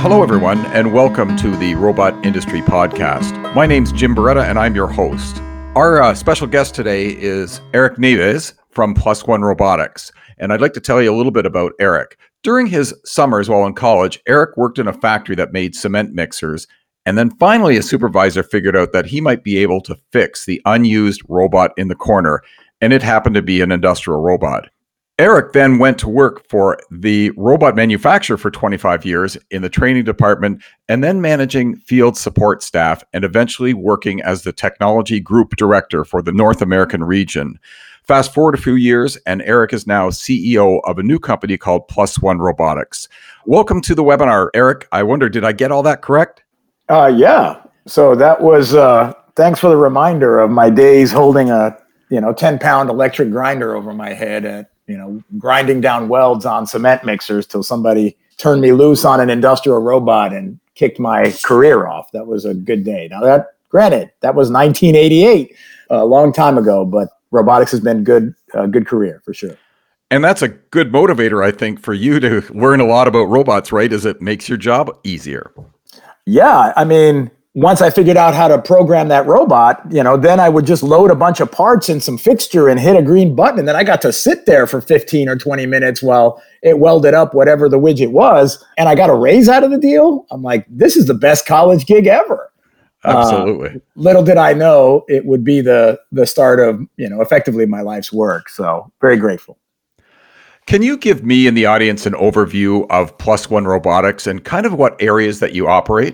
Hello, everyone, and welcome to the Robot Industry Podcast. My name's Jim Beretta, and I'm your host. Our special guest today is Eric Neves from Plus One Robotics, and I'd like to tell you a little bit about Eric. During his summers while in college, Eric worked in a factory that made cement mixers, and then finally a supervisor figured out that he might be able to fix the unused robot in the corner, and it happened to be an industrial robot. Eric then went to work for the robot manufacturer for 25 years in the training department and then managing field support staff and eventually working as the technology group director for the North American region. Fast forward a few years, and Eric is now CEO of a new company called Plus One Robotics. Welcome to the webinar, Eric. I wonder, did I get all that correct? Yeah. So that was, thanks for the reminder of my days holding a 10-pound electric grinder over my head and grinding down welds on cement mixers till somebody turned me loose on an industrial robot and kicked my career off. That was a good day. Now granted, that was 1988, a long time ago, but robotics has been a good career for sure. And that's a good motivator, I think, for you to learn a lot about robots, right? As it makes your job easier. Yeah. I mean, once I figured out how to program that robot, then I would just load a bunch of parts in some fixture and hit a green button. And then I got to sit there for 15 or 20 minutes while it welded up whatever the widget was. And I got a raise out of the deal. I'm like, this is the best college gig ever. Absolutely. Little did I know it would be the start of, effectively my life's work. So very grateful. Can you give me and the audience an overview of Plus One Robotics and kind of what areas that you operate?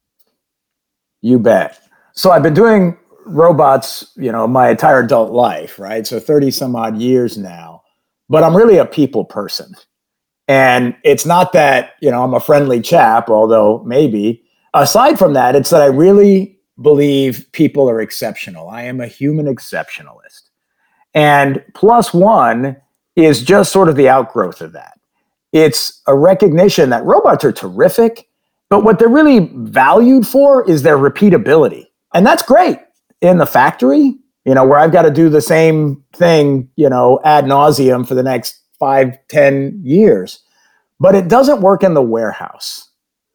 You bet. So I've been doing robots, my entire adult life, right? So 30 some odd years now, but I'm really a people person. And it's not that, I'm a friendly chap, although maybe. Aside from that, it's that I really believe people are exceptional. I am a human exceptionalist. And Plus One is just sort of the outgrowth of that. It's a recognition that robots are terrific, but what they're really valued for is their repeatability. And that's great in the factory, where I've got to do the same thing, ad nauseum for the next 5-10 years. But it doesn't work in the warehouse.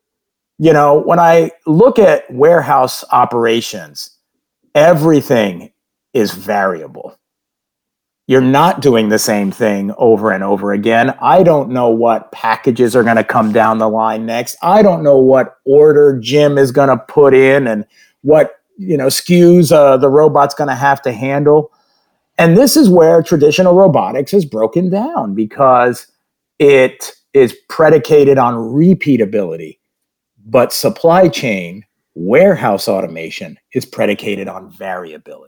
When I look at warehouse operations, everything is variable. You're not doing the same thing over and over again. I don't know what packages are going to come down the line next. I don't know what order Jim is going to put in and what SKUs the robot's going to have to handle. And this is where traditional robotics is broken down because it is predicated on repeatability. But supply chain, warehouse automation is predicated on variability.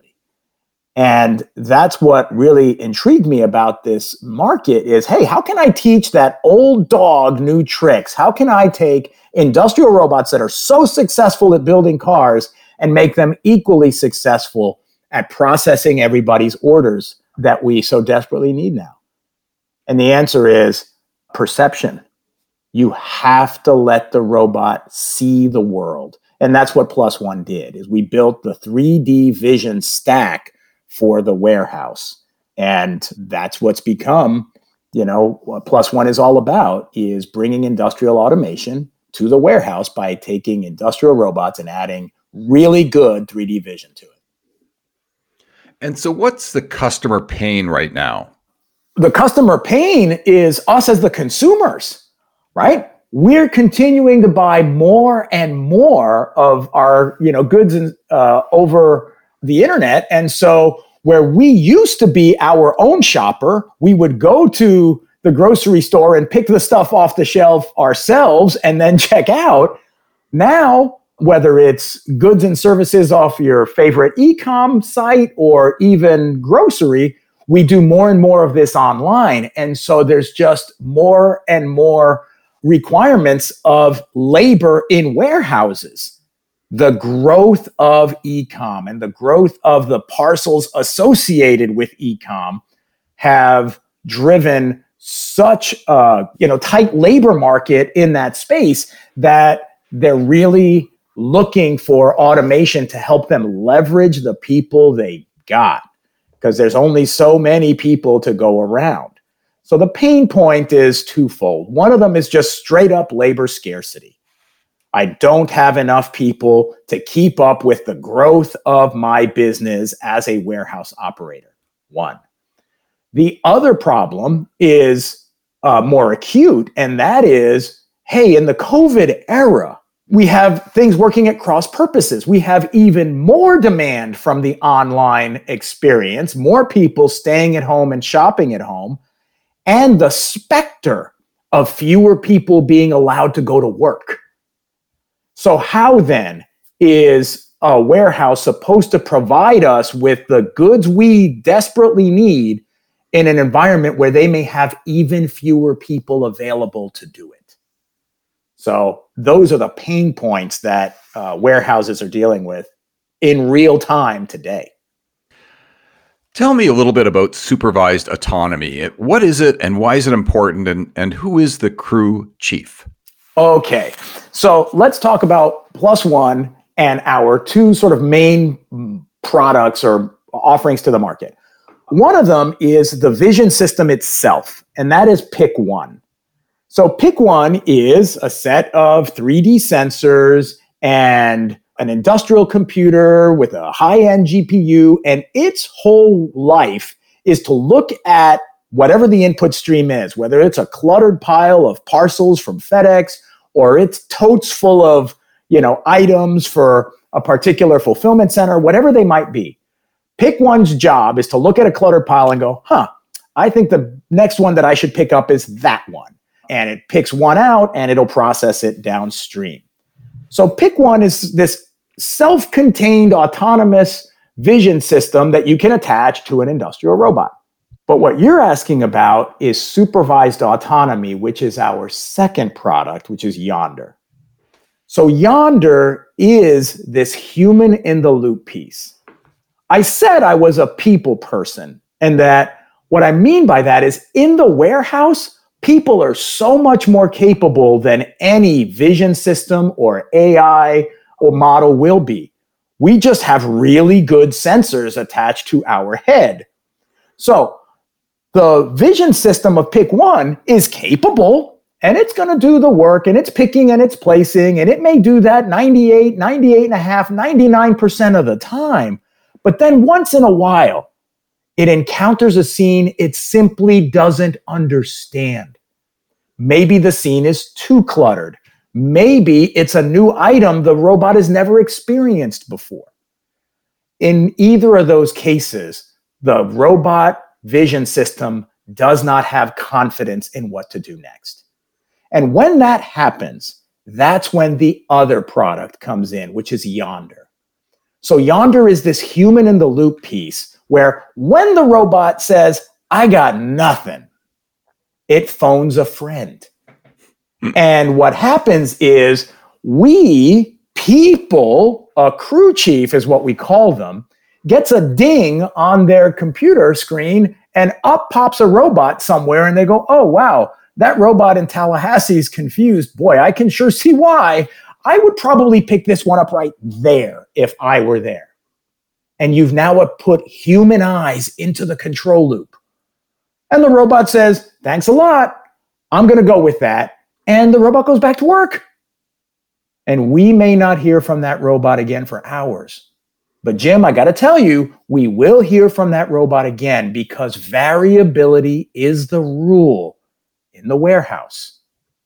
And that's what really intrigued me about this market is, hey, how can I teach that old dog new tricks? How can I take industrial robots that are so successful at building cars and make them equally successful at processing everybody's orders that we so desperately need now? And the answer is perception. You have to let the robot see the world. And that's what Plus One did, is we built the 3D vision stack for the warehouse. And that's what's become, what Plus One is all about, is bringing industrial automation to the warehouse by taking industrial robots and adding really good 3D vision to it. And so what's the customer pain right now? The customer pain is us as the consumers, right? We're continuing to buy more and more of our, goods over the internet. And so where we used to be our own shopper, we would go to the grocery store and pick the stuff off the shelf ourselves and then check out. Now, whether it's goods and services off your favorite e-com site or even grocery, we do more and more of this online. And so there's just more and more requirements of labor in warehouses. The growth of e-com and the growth of the parcels associated with e-com have driven such a tight labor market in that space that they're really looking for automation to help them leverage the people they got, because there's only so many people to go around. So the pain point is twofold. One of them is just straight up labor scarcity. I don't have enough people to keep up with the growth of my business as a warehouse operator. One. The other problem is more acute, and that is, hey, in the COVID era, we have things working at cross purposes. We have even more demand from the online experience, more people staying at home and shopping at home, and the specter of fewer people being allowed to go to work. So how then is a warehouse supposed to provide us with the goods we desperately need in an environment where they may have even fewer people available to do it? So those are the pain points that warehouses are dealing with in real time today. Tell me a little bit about supervised autonomy. What is it and why is it important, and who is the crew chief? Okay, so let's talk about Plus One and our two sort of main products or offerings to the market. One of them is the vision system itself, and that is Pick One. So Pick One is a set of 3D sensors and an industrial computer with a high-end GPU, and its whole life is to look at whatever the input stream is, whether it's a cluttered pile of parcels from FedEx or it's totes full of, items for a particular fulfillment center, whatever they might be. Pick One's job is to look at a cluttered pile and go, I think the next one that I should pick up is that one. And it picks one out and it'll process it downstream. So Pick One is this self-contained autonomous vision system that you can attach to an industrial robot. But what you're asking about is supervised autonomy, which is our second product, which is Yonder. So Yonder is this human in the loop piece. I said I was a people person, and that what I mean by that is in the warehouse, people are so much more capable than any vision system or AI or model will be. We just have really good sensors attached to our head. So the vision system of Pick One is capable, and it's going to do the work, and it's picking and it's placing, and it may do that 98, 98.5, 99% of the time. But then once in a while, it encounters a scene it simply doesn't understand. Maybe the scene is too cluttered. Maybe it's a new item the robot has never experienced before. In either of those cases, the robot vision system does not have confidence in what to do next. And when that happens, that's when the other product comes in, which is Yonder. So Yonder is this human in the loop piece where when the robot says, I got nothing, it phones a friend. And what happens is we people, a crew chief is what we call them, gets a ding on their computer screen and up pops a robot somewhere and they go, oh, wow, that robot in Tallahassee is confused. Boy, I can sure see why. I would probably pick this one up right there if I were there. And you've now put human eyes into the control loop. And the robot says, thanks a lot. I'm going to go with that. And the robot goes back to work. And we may not hear from that robot again for hours. But Jim, I got to tell you, we will hear from that robot again because variability is the rule in the warehouse.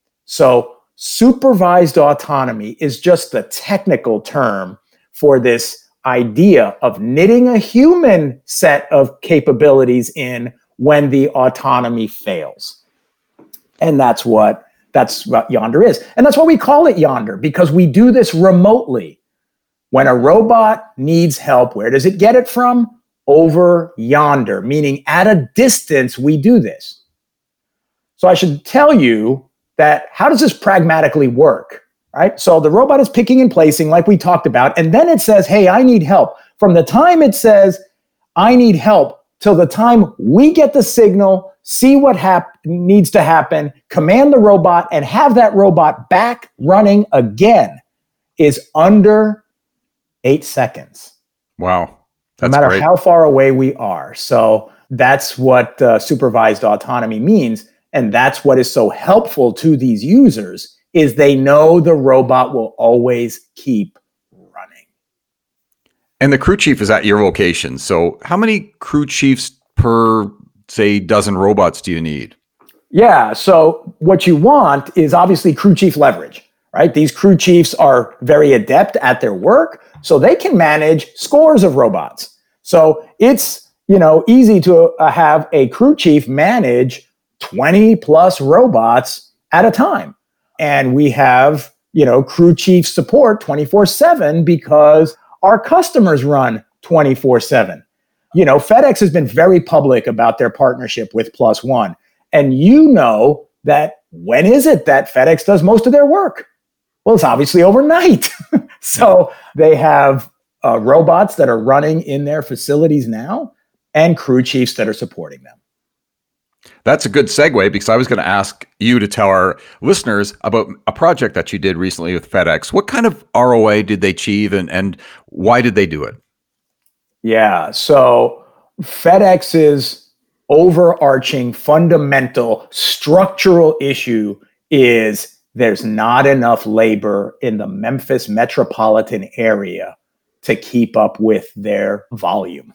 So supervised autonomy is just the technical term for this idea of knitting a human set of capabilities in when the autonomy fails. And that's what Yonder is. And that's why we call it Yonder, because we do this remotely. When a robot needs help, where does it get it from? Over Yonder, meaning at a distance, we do this. So I should tell you that how does this pragmatically work, right? So the robot is picking and placing like we talked about, and then it says, hey, I need help. From the time it says, I need help, till the time we get the signal, see what needs to happen, command the robot, and have that robot back running again is under 8 seconds. Wow. That's no matter great. how far away we are. So that's what supervised autonomy means. And that's what is so helpful to these users is they know the robot will always keep running. And the crew chief is at your location. So how many crew chiefs per, say, dozen robots do you need? Yeah. So what you want is obviously crew chief leverage, right? These crew chiefs are very adept at their work, so they can manage scores of robots. So it's, easy to have a crew chief manage 20 plus robots at a time. And we have, crew chief support 24/7 because our customers run 24/7. FedEx has been very public about their partnership with Plus One. And that when is it that FedEx does most of their work? Well, it's obviously overnight. So they have robots that are running in their facilities now and crew chiefs that are supporting them. That's a good segue because I was going to ask you to tell our listeners about a project that you did recently with FedEx. What kind of ROI did they achieve and why did they do it? Yeah, so FedEx's overarching fundamental structural issue is there's not enough labor in the Memphis metropolitan area to keep up with their volume.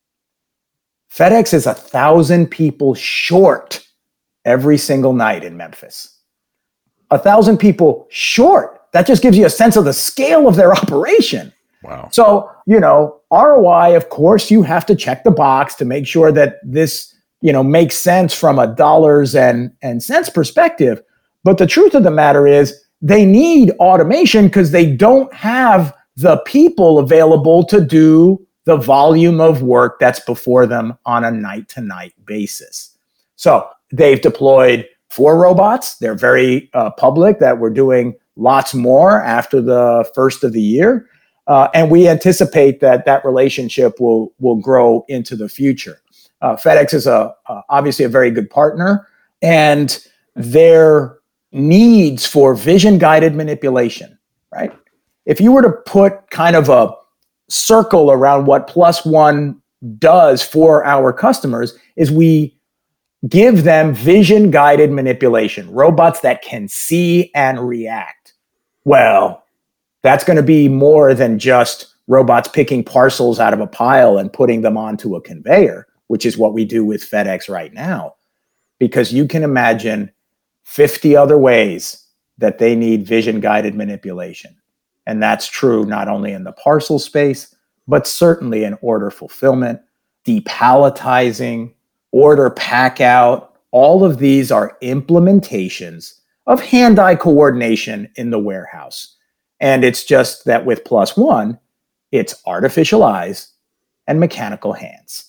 FedEx is 1,000 people short every single night in Memphis. 1,000 people short. That just gives you a sense of the scale of their operation. Wow. So, ROI, of course, you have to check the box to make sure that this, makes sense from a dollars and cents perspective. But the truth of the matter is they need automation because they don't have the people available to do the volume of work that's before them on a night-to-night basis. So they've deployed 4 robots. They're very public that we're doing lots more after the first of the year. And we anticipate that relationship will grow into the future. FedEx is obviously a very good partner, and their needs for vision-guided manipulation, right? If you were to put kind of a circle around what Plus One does for our customers, is we give them vision-guided manipulation, robots that can see and react. Well, that's going to be more than just robots picking parcels out of a pile and putting them onto a conveyor, which is what we do with FedEx right now. Because you can imagine 50 other ways that they need vision-guided manipulation. And that's true not only in the parcel space, but certainly in order fulfillment, depalletizing, order pack out. All of these are implementations of hand-eye coordination in the warehouse. And it's just that with Plus One, it's artificial eyes and mechanical hands.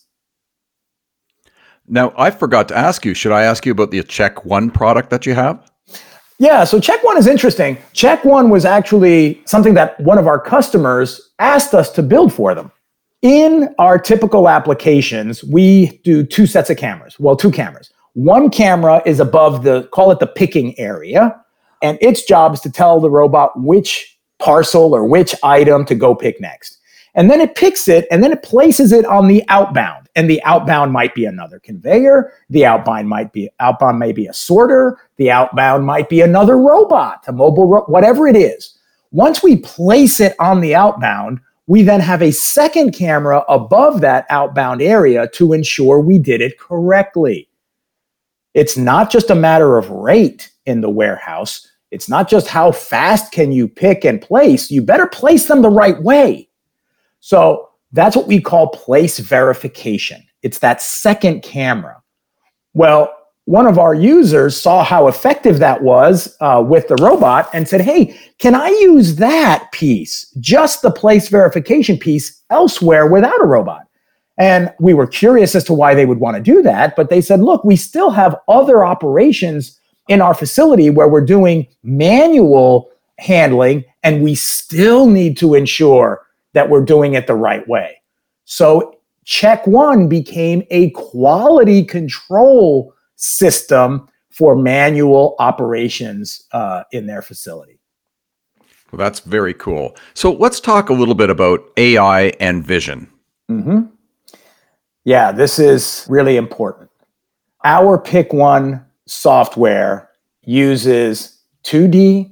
Now, I forgot to ask you, should I ask you about the Check One product that you have? Yeah, so Check One is interesting. Check One was actually something that one of our customers asked us to build for them. In our typical applications, we do 2 sets of cameras. Well, 2 cameras. One camera is above call it the picking area, and its job is to tell the robot which parcel or which item to go pick next. And then it picks it, and then it places it on the outbound. And the outbound might be another conveyor. The outbound may be a sorter. The outbound might be another robot, a mobile, whatever it is. Once we place it on the outbound, we then have a second camera above that outbound area to ensure we did it correctly. It's not just a matter of rate in the warehouse. It's not just how fast can you pick and place. You better place them the right way. So that's what we call place verification. It's that second camera. Well, one of our users saw how effective that was with the robot and said, hey, can I use that piece, just the place verification piece, elsewhere without a robot? And we were curious as to why they would want to do that. But they said, look, we still have other operations in our facility where we're doing manual handling, and we still need to ensure that we're doing it the right way. So Check One became a quality control system for manual operations in their facility. Well, that's very cool. So let's talk a little bit about AI and vision. Mm-hmm. Yeah, this is really important. Our Pick One software uses 2D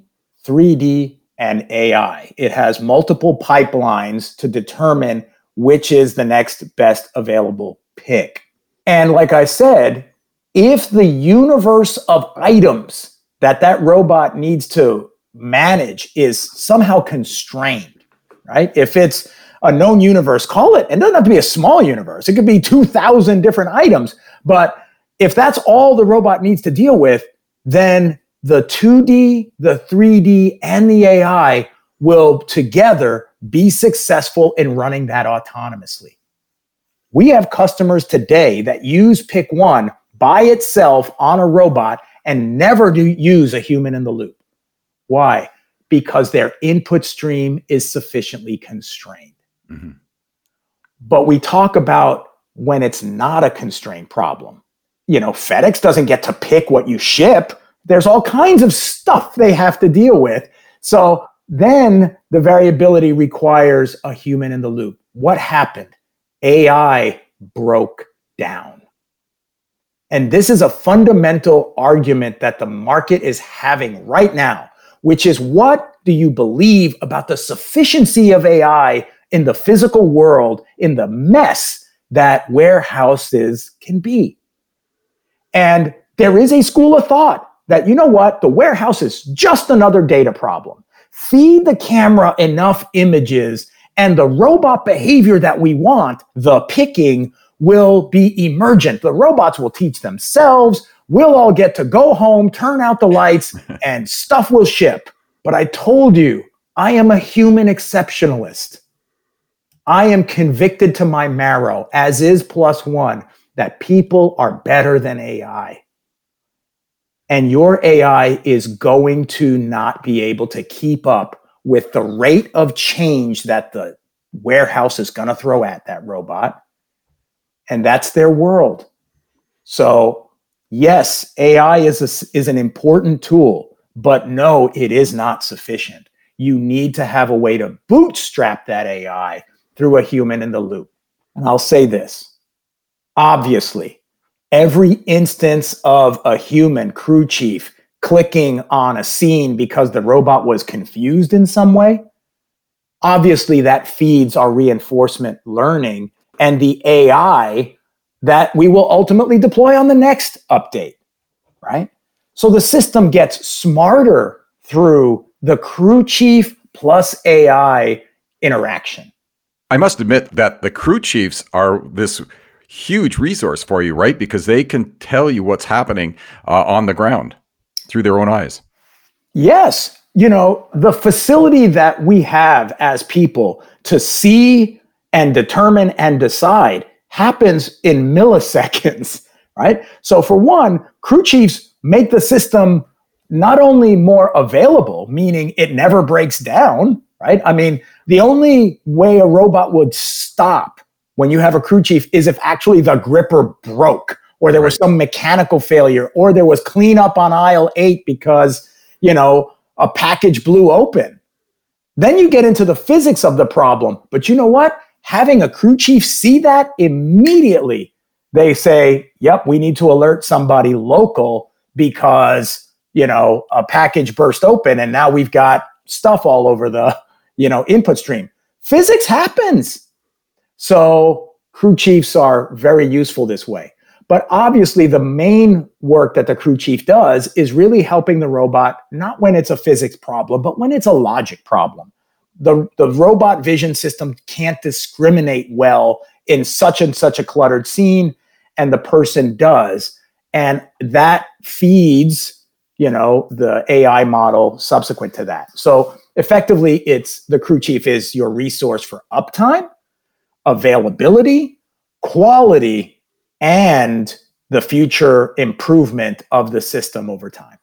3D, and AI. It has multiple pipelines to determine which is the next best available pick. And like I said, if the universe of items that robot needs to manage is somehow constrained, right? If it's a known universe, call it, and it doesn't have to be a small universe. It could be 2,000 different items. But if that's all the robot needs to deal with, then the 2D, the 3D, and the AI will together be successful in running that autonomously. We have customers today that use Pick One by itself on a robot and never do use a human in the loop. Why? Because their input stream is sufficiently constrained. Mm-hmm. But we talk about when it's not a constrained problem. FedEx doesn't get to pick what you ship. There's all kinds of stuff they have to deal with. So then the variability requires a human in the loop. What happened? AI broke down. And this is a fundamental argument that the market is having right now, which is, what do you believe about the sufficiency of AI in the physical world, in the mess that warehouses can be? And there is a school of thought that, the warehouse is just another data problem. Feed the camera enough images and the robot behavior that we want, the picking, will be emergent. The robots will teach themselves. We'll all get to go home, turn out the lights, and stuff will ship. But I told you, I am a human exceptionalist. I am convicted to my marrow, as is Plus One, that people are better than AI. And your AI is going to not be able to keep up with the rate of change that the warehouse is going to throw at that robot. And that's their world. So yes, AI is an important tool, but no, it is not sufficient. You need to have a way to bootstrap that AI through a human in the loop. And I'll say this, obviously, every instance of a human crew chief clicking on a scene because the robot was confused in some way, obviously that feeds our reinforcement learning and the AI that we will ultimately deploy on the next update, right? So the system gets smarter through the crew chief plus AI interaction. I must admit that the crew chiefs are this huge resource for you, right? Because they can tell you what's happening on the ground through their own eyes. Yes. The facility that we have as people to see and determine and decide happens in milliseconds, right? So for one, crew chiefs make the system not only more available, meaning it never breaks down, right? I mean, the only way a robot would stop when you have a crew chief is if actually the gripper broke, or there was some mechanical failure, or there was cleanup on aisle 8 because, a package blew open. Then you get into the physics of the problem. But you know what? Having a crew chief see that immediately, they say, yep, we need to alert somebody local because, a package burst open and now we've got stuff all over the, input stream. Physics happens. So crew chiefs are very useful this way. But obviously, the main work that the crew chief does is really helping the robot, not when it's a physics problem, but when it's a logic problem. The robot vision system can't discriminate well in such and such a cluttered scene, and the person does. And that feeds, the AI model subsequent to that. So effectively, it's the crew chief is your resource for uptime, availability, quality, and the future improvement of the system over time.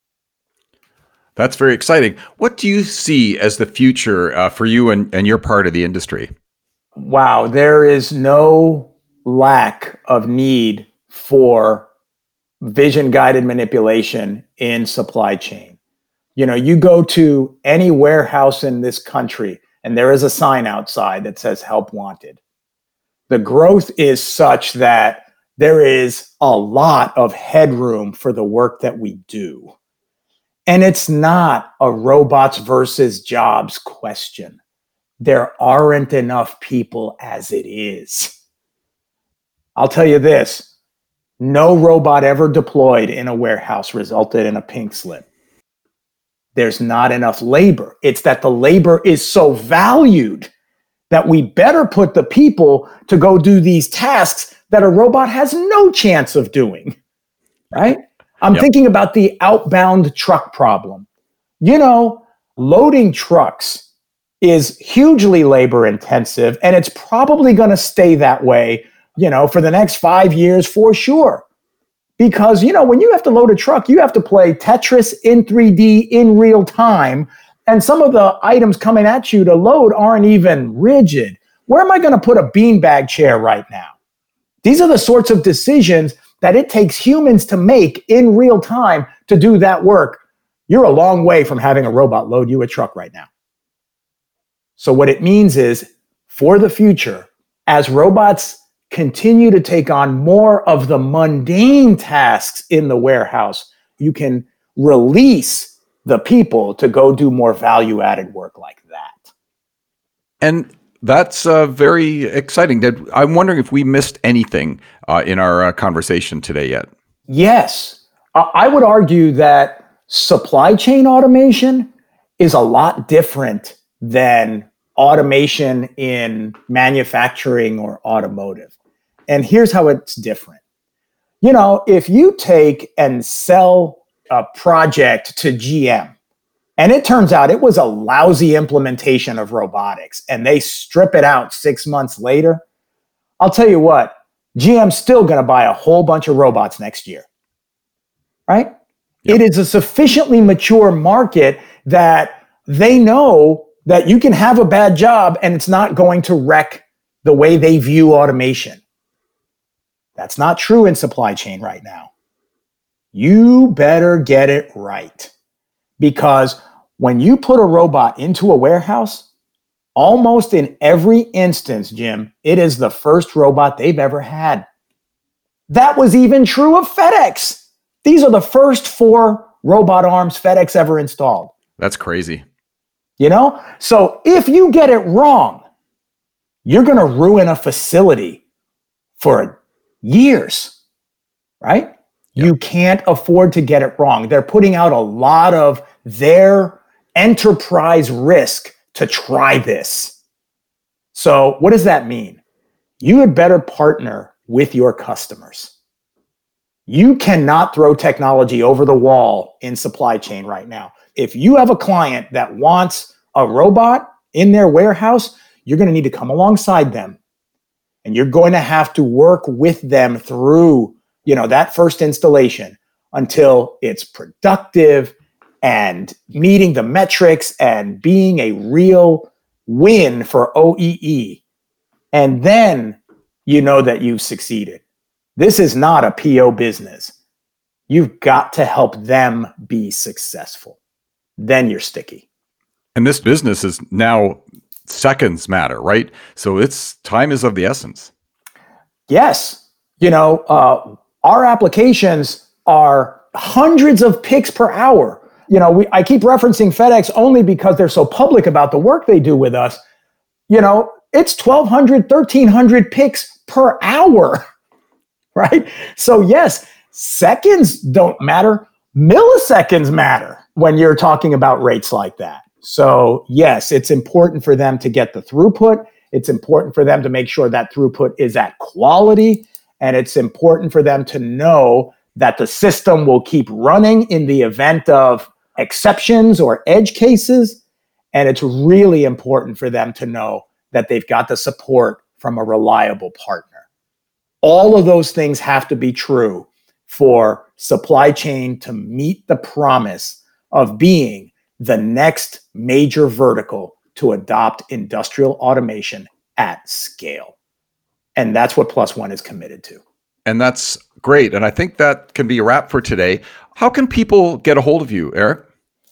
That's very exciting. What do you see as the future for you and your part of the industry? Wow, there is no lack of need for vision-guided manipulation in supply chain. You go to any warehouse in this country, and there is a sign outside that says help wanted. The growth is such that there is a lot of headroom for the work that we do. And it's not a robots versus jobs question. There aren't enough people as it is. I'll tell you this, no robot ever deployed in a warehouse resulted in a pink slip. There's not enough labor. It's that the labor is so valued that we better put the people to go do these tasks that a robot has no chance of doing, right? I'm thinking about the outbound truck problem. You know, loading trucks is hugely labor intensive, and it's probably going to stay that way, you know, for the next 5 years for sure. Because, you know, when you have to load a truck, you have to play Tetris in 3D in real time. And some of the items coming at you to load aren't even rigid. Where am I going to put a beanbag chair right now? These are the sorts of decisions that it takes humans to make in real time to do that work. You're a long way from having a robot load you a truck right now. So what it means is, for the future, as robots continue to take on more of the mundane tasks in the warehouse, you can release the people to go do more value-added work like that. And that's very exciting. I'm wondering if we missed anything in our conversation today yet. Yes. I would argue that supply chain automation is a lot different than automation in manufacturing or automotive. And here's how it's different. You know, if you take and sell a project to GM, and it turns out it was a lousy implementation of robotics, and they strip it out 6 months later, I'll tell you what, GM's still going to buy a whole bunch of robots next year, right? Yep. It is a sufficiently mature market that they know that you can have a bad job and it's not going to wreck the way they view automation. That's not true in supply chain right now. You better get it right. Because when you put a robot into a warehouse, almost in every instance, Jim, it is the first robot they've ever had. That was even true of FedEx. These are the first 4 robot arms FedEx ever installed. That's crazy. You know? So if you get it wrong, you're going to ruin a facility for years, right? Yep. You can't afford to get it wrong. They're putting out a lot of their enterprise risk to try this. So what does that mean? You had better partner with your customers. You cannot throw technology over the wall in supply chain right now. If you have a client that wants a robot in their warehouse, you're going to need to come alongside them. And you're going to have to work with them through, you know, that first installation until it's productive and meeting the metrics and being a real win for OEE. And then you know that you've succeeded. This is not a PO business. You've got to help them be successful. Then you're sticky. And this business is now seconds matter, right? So it's time is of the essence. Yes. You know, our applications are hundreds of picks per hour. You know, I keep referencing FedEx only because they're so public about the work they do with us. You know, it's 1,200, 1,300 picks per hour, right? So yes, seconds don't matter. Milliseconds matter when you're talking about rates like that. So yes, it's important for them to get the throughput. It's important for them to make sure that throughput is at quality. And it's important for them to know that the system will keep running in the event of exceptions or edge cases. And it's really important for them to know that they've got the support from a reliable partner. All of those things have to be true for supply chain to meet the promise of being the next major vertical to adopt industrial automation at scale. And that's what Plus One is committed to. And that's great. And I think that can be a wrap for today. How can people get a hold of you, Eric?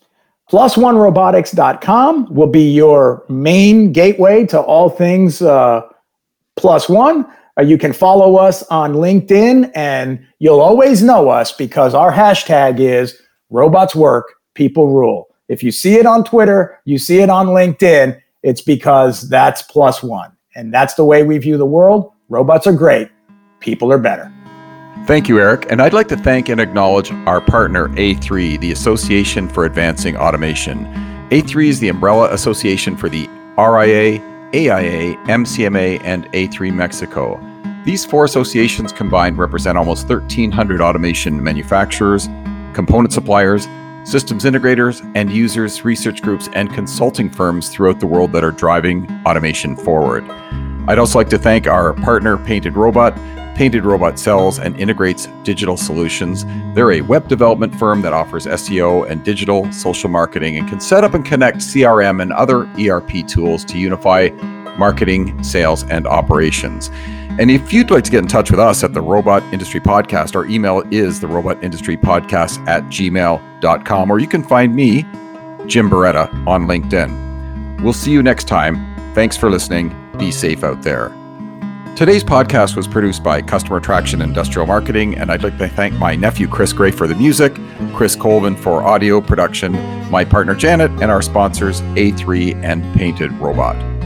Plus1robotics.com will be your main gateway to all things Plus One. You can follow us on LinkedIn, and you'll always know us because our hashtag is robots work, People rule. If you see it on Twitter, you see it on LinkedIn, it's because that's Plus One. And that's the way we view the world. Robots are great. People are better. Thank you, Eric. And I'd like to thank and acknowledge our partner, A3, the Association for Advancing Automation. A3 is the umbrella association for the RIA, AIA, MCMA, and A3 Mexico. These four associations combined represent almost 1,300 automation manufacturers, component suppliers, systems integrators, end users, research groups, and consulting firms throughout the world that are driving automation forward. I'd also like to thank our partner, Painted Robot. Painted Robot sells and integrates digital solutions. They're a web development firm that offers SEO and digital social marketing and can set up and connect CRM and other ERP tools to unify marketing, sales, and operations. And if you'd like to get in touch with us at the Robot Industry Podcast, our email is therobotindustrypodcast@gmail.com, or you can find me, Jim Beretta, on LinkedIn. We'll see you next time. Thanks for listening. Be safe out there. Today's podcast was produced by Customer Traction Industrial Marketing, and I'd like to thank my nephew, Chris Gray, for the music, Chris Colvin for audio production, my partner, Janet, and our sponsors, A3 and Painted Robot.